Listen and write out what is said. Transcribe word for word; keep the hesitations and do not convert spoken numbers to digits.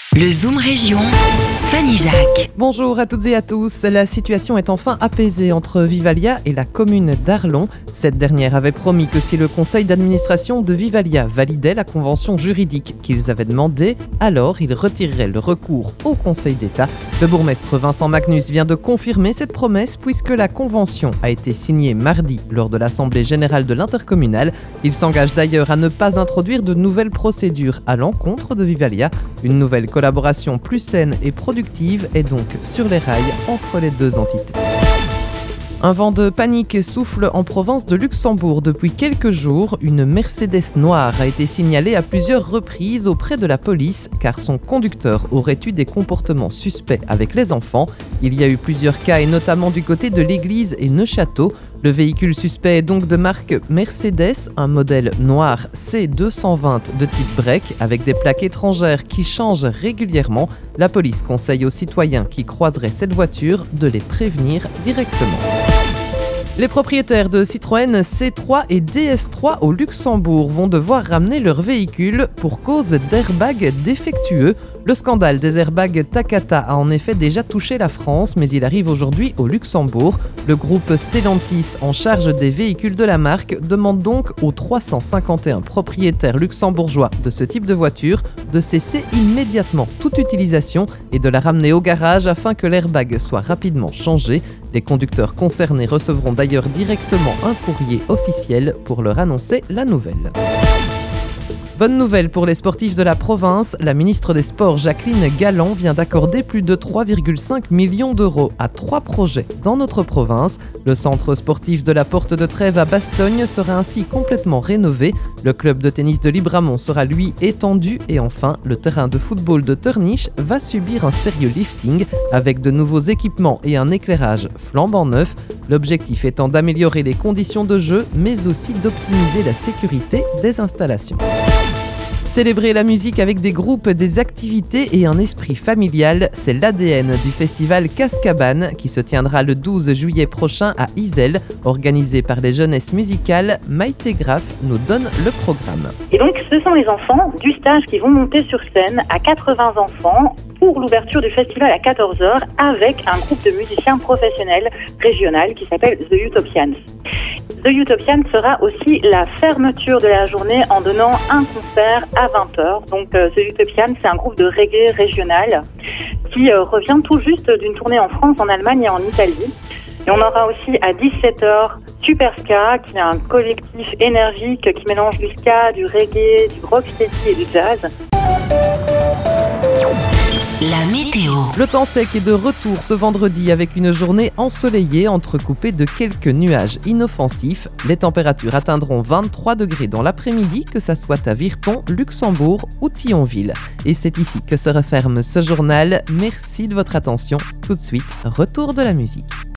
Le Zoom Région, Fanny Jacques. Bonjour à toutes et à tous. La situation est enfin apaisée entre Vivalia et la commune d'Arlon. Cette dernière avait promis que si le conseil d'administration de Vivalia validait la convention juridique qu'ils avaient demandée, alors ils retireraient le recours au Conseil d'État. Le bourgmestre Vincent Magnus vient de confirmer cette promesse puisque la convention a été signée mardi lors de l'Assemblée générale de l'intercommunale. Il s'engage d'ailleurs à ne pas introduire de nouvelles procédures à l'encontre de Vivalia. Une nouvelle collaboration plus saine et productive est donc sur les rails entre les deux entités. Un vent de panique souffle en province de Luxembourg depuis quelques jours. Une Mercedes noire a été signalée à plusieurs reprises auprès de la police car son conducteur aurait eu des comportements suspects avec les enfants. Il y a eu plusieurs cas et notamment du côté de l'église et Neufchâteau. Le véhicule suspect est donc de marque Mercedes, un modèle noir C deux cent vingt de type break avec des plaques étrangères qui changent régulièrement. La police conseille aux citoyens qui croiseraient cette voiture de les prévenir directement. Les propriétaires de Citroën C trois et D S trois au Luxembourg vont devoir ramener leur véhicule pour cause d'airbags défectueux. Le scandale des airbags Takata a en effet déjà touché la France, mais il arrive aujourd'hui au Luxembourg. Le groupe Stellantis, en charge des véhicules de la marque, demande donc aux trois cent cinquante et un propriétaires luxembourgeois de ce type de voiture de cesser immédiatement toute utilisation et de la ramener au garage afin que l'airbag soit rapidement changé. Les conducteurs concernés recevront d'ailleurs directement un courrier officiel pour leur annoncer la nouvelle. Bonne nouvelle pour les sportifs de la province, la ministre des Sports Jacqueline Galland vient d'accorder plus de trois virgule cinq millions d'euros à trois projets dans notre province. Le centre sportif de la Porte de Trèves à Bastogne sera ainsi complètement rénové. Le club de tennis de Libramont sera lui étendu et enfin, le terrain de football de Teurniche va subir un sérieux lifting avec de nouveaux équipements et un éclairage flambant neuf. L'objectif étant d'améliorer les conditions de jeu mais aussi d'optimiser la sécurité des installations. Célébrer la musique avec des groupes, des activités et un esprit familial, c'est l'A D N du festival Cascabane qui se tiendra le douze juillet prochain à Iselle. Organisé par les jeunesses musicales, Maïté Graff nous donne le programme. Et donc ce sont les enfants du stage qui vont monter sur scène à quatre-vingts enfants pour l'ouverture du festival à quatorze heures avec un groupe de musiciens professionnels régional qui s'appelle The Utopians. The Utopian sera aussi la fermeture de la journée en donnant un concert à vingt heures. Donc euh, The Utopian, c'est un groupe de reggae régional qui euh, revient tout juste d'une tournée en France, en Allemagne et en Italie. Et on aura aussi à dix-sept heures Super Ska, qui est un collectif énergique qui mélange du ska, du reggae, du rocksteady et du jazz. La météo. Le temps sec est de retour ce vendredi avec une journée ensoleillée entrecoupée de quelques nuages inoffensifs. Les températures atteindront vingt-trois degrés dans l'après-midi, que ça soit à Virton, Luxembourg ou Thionville. Et c'est ici que se referme ce journal. Merci de votre attention. Tout de suite, retour de la musique.